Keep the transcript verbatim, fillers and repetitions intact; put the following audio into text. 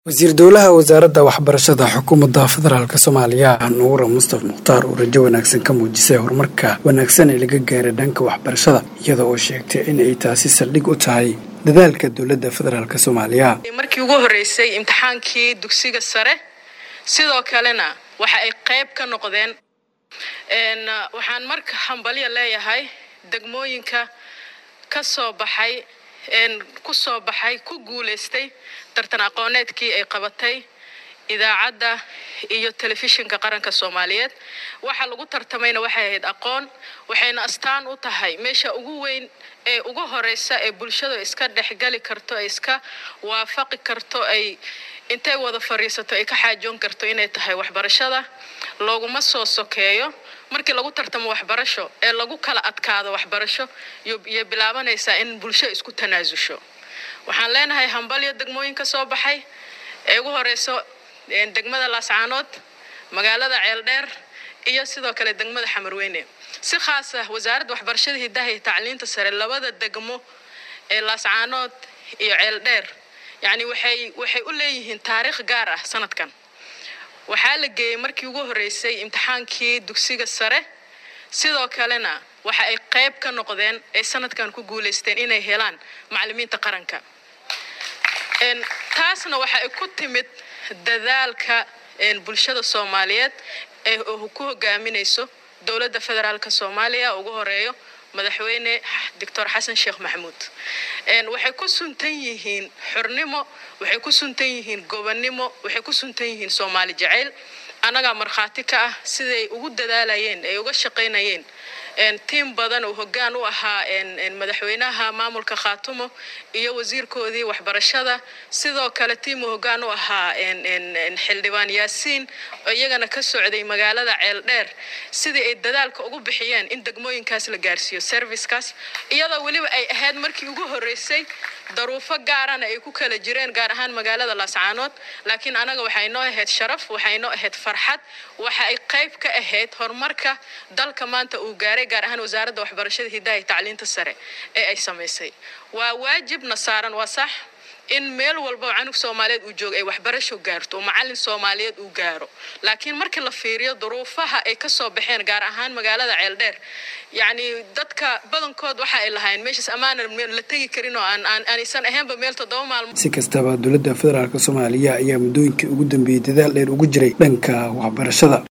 wasiir dowlaha wasaaradda waxbarashada xukuumadda federaalka Soomaaliya Nuura Mustafa Mukhtaar oo rajo wanaagsan ka muujisay horumarka wanaagsan ee laga gaaray dhanka waxbarashada iyada oo sheegtay in ay taasi saldhig u tahay dadaalka dowladda federaalka Soomaaliya. Markii ugu horeysay imtixaankii dugsiga sare sidoo kalena waxa ay qayb ka noqdeen een waxaan marka hambalyo leeyahay degmooyinka ka soo baxay een ku soo baxay ku guuleystay tartan aqooneedkii ay qabatay idaacadda iyo telefishinka qaranka Soomaaliyeed waxa lagu tartamayna waxay ahayd aqoon waxayna astaan u tahay meesha ugu weyn ee ugu horeysa ee bulshada iska dhaxgali karto ay iska waafaqi karto ay intay wada fariisato ay ka xaajoon karto inay tahay waxbarashada looguma soo sokeeyo markii lagu tartamo waxbarasho ee lagu kala adkaado waxbarasho iyo bilaabanaysa in bulshada isku tanaasusho waxaan leenahay hambalyo degmooyinka soo baxay ee ugu horeyso degmada Laascaanood magaalada Ceeldheer iyo sidoo kale degmada Xamarweyne si khaas ah wasaaradda waxbarashada hidaha iyo tacliinta sare labada degmo ee Laascaanood iyo Ceeldheer yani waxay waxay u leeyihiin taariikh gaar ah sanadkan waxa la geeyay markii ugu horeysay imtixaankii dugsiga sare sidoo kalena waxa ay qayb ka noqdeen ee sanadkan ku guuleysteen inay helaan macallimiinta qaranka een taasna waxa ay ku timid dadaalka een bulshada Soomaaliyeed ee uu ku hogaaminayso dowladda federaalka Soomaaliya ugu horeeyo madaxweyne Doctor Xasan Sheekh Maxamuud een waxay ku suntan yihiin xornimo waxay ku suntan yihiin gobonnimo waxay ku suntan yihiin Soomaali jacayl anaga marxaati ka ah siday ugu dadaalayeen ay uga shaqeynayeen een team badan oo hoggaan u ahaa een madaxweynaha maamulka Khaatumo iyo wasiirkoodii waxbarashada sidoo kale team hoggaan u ahaa een een xildhibaan Yaasiin oo iyagana ka socday magaalada Ceeldheer sidii ay dadaalka ugu bixiyeen in degmooyinkaas la gaarsiiyo service-kaas iyadoo waliba ay ahayd markii ugu horeysay daruufo gaarana ay ku kala jireen gaar ahaan magaalada Laascaanood laakiin anaga waxay noo ahayd sharaf waxay noo ahayd farxad waxa ay qayb ka ahayd horumarka dalka maanta uu gaaray gaar ahaan wasaaradda waxbarashada hidaha iyo tacliinta sare ee ay sameysay waa waajib nasaaran waa sax in meel walba canug Soomaaliyeed uu joog ay waxbarasho gaarto oo macallin Soomaaliyeed uu gaaro laakiin markii la fiiriyo duruufaha ay ka soo baxeen gaar ahaan magaalada Ceeldheer yani dadka badankood waxa ay lahayn meeshas amaan la tagi karin oo aan aan aysan ahaynba meel toddoba maalmood si kastaba dowladda federaalka Soomaaliya ayaa muddooyinkii ugu dambeeyay dadaal dheer ugu jiray dhanka waxbarashada.